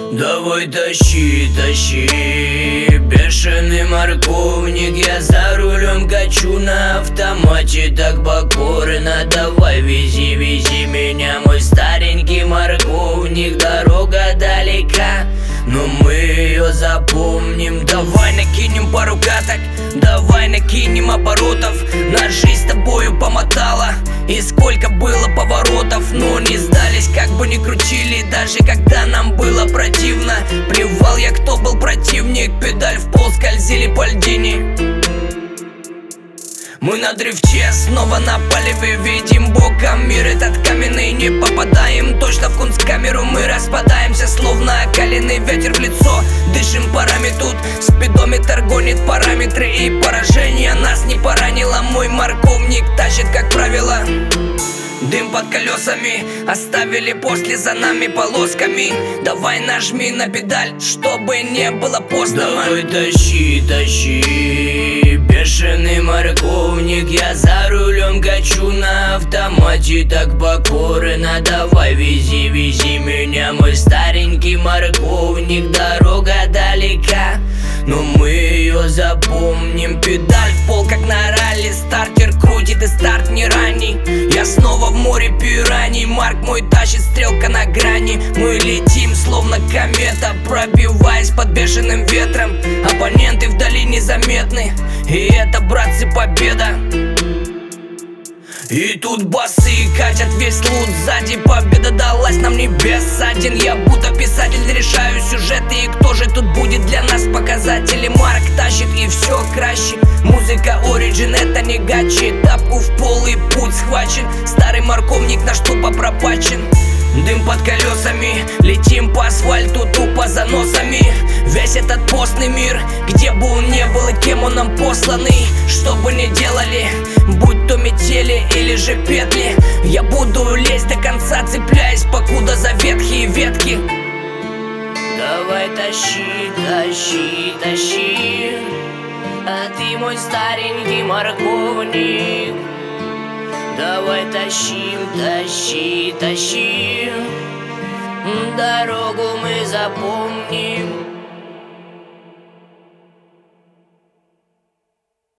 Давай тащи, тащи, бешеный морковник. Я за рулем качу на автомате, так покорно. Давай вези, вези меня, мой старенький морковник. Дорога далека, но мы ее запомним. Давай накинем пару каток, давай накинем оборотов. Нас жизнь с тобою помотала, и сколько было поворотов, но не сдались, как бы ни крутили. Даже когда нам было противно, плевал я, кто был противник. Педаль в пол, скользили по льдине. Мы на дрифте снова напали, видим боком мир этот каменный. Не попадаем точно в кунсткамеру, мы распадаемся, словно окаленный ветер в лицо. Дышим парами тут, спидометр гонит параметры, и поражение нас не поранило. Мой морковник тащит, как правило. Дым под колесами оставили после за нами полосками. Давай нажми на педаль, чтобы не было поздно. Давай тащи, тащи, бешеный морковник. Я за рулем качу на автомате, так покорно. Давай вези, вези меня, мой старенький морковник. Дорога далека, но мы ее запомним. Педаль в пол, как на ралли, стартер крутит и старт не ранний. Я снова в море пираний, Марк мой тащит, стрелка на грани. Мы летим, словно комета, пробиваясь под бешеным ветром. Оппоненты вдали незаметны, и это, братцы, победа. И тут басы катят весь лут сзади. Победа далась нам небес один. Я будто писатель, решаю сюжеты. И кто же тут будет для нас показатели? Марк тащит, и все краще. Музыка Origin, это не гачи. Тапку в пол, и путь схвачен. Старый морковник наш тупо пропачен. Дым под колесами, летим по асфальту тупо за носами. Весь этот постный мир, где бы он ни был и кем он нам посланный. Что бы ни делали, будь то метели или же петли, я буду лезть до конца, цепляясь покуда за ветхие ветки. Давай тащи, тащи, тащи, а ты мой старенький морковник. Давай тащим, тащи, тащи, дорогу мы запомним.